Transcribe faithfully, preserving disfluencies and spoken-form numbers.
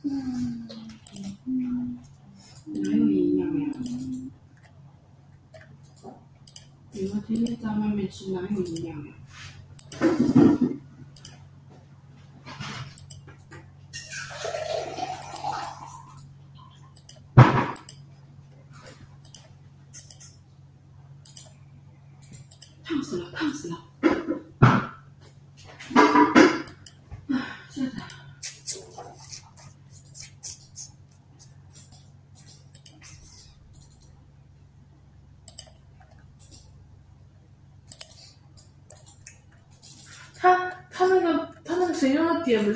哪有营养呀？你们天天在外面吃，哪有营养呀？烫死了，烫死了！啊，现在。他他那个他那个谁让他点的